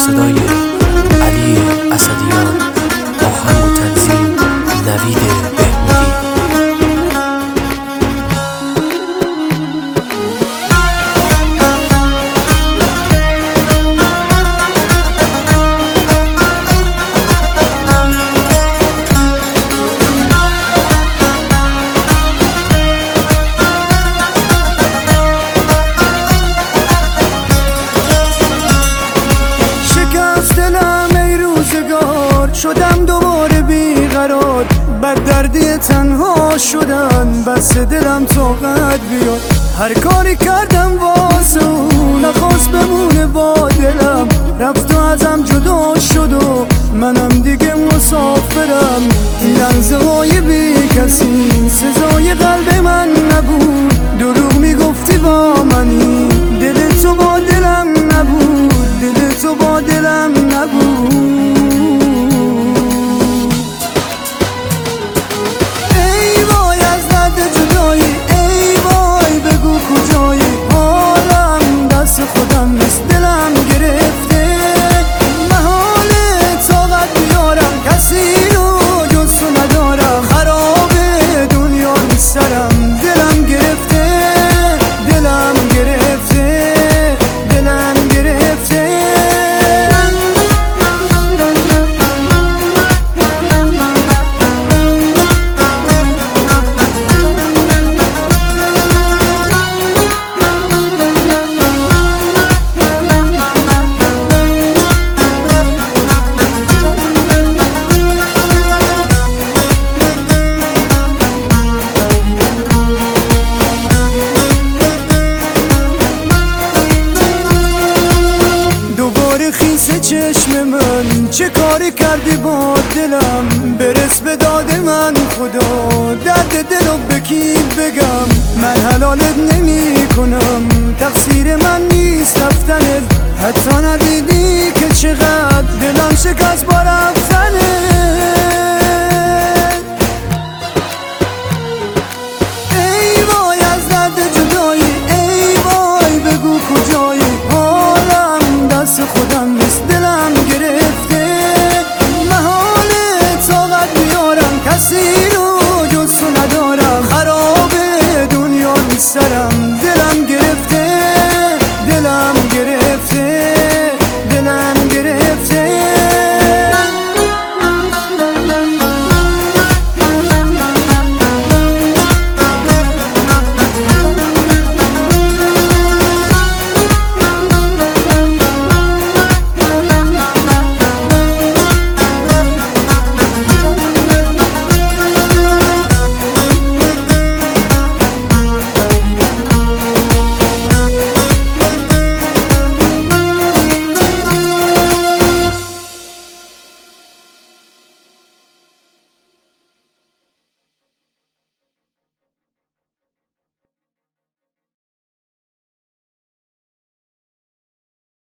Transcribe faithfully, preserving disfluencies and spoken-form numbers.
صدای علی اسدیان، آهنگ و تنظیم نوید بهبودی. شدم دوباره بیقرار، بر دردی تنها شدن بس دلم طاقت بیاد. هر کاری کردم واسه اون نخواست بمونه با دلم، رفت و ازم جدا شد و منم دیگه مسافرم. این لحظه های بی کسی سزای قلب من نبود، دروغ میگفتی با منی، دل تو با دلم نبود، دل تو با دلم نبود. چشم من چه کاری کردی با دلم، برس به داد من خدا، درد دلو به کی بگم؟ من حلالت نمی کنم، تقصیر من نیست رفتنت، حتی ندیدی که چقدر دلم شکست بارم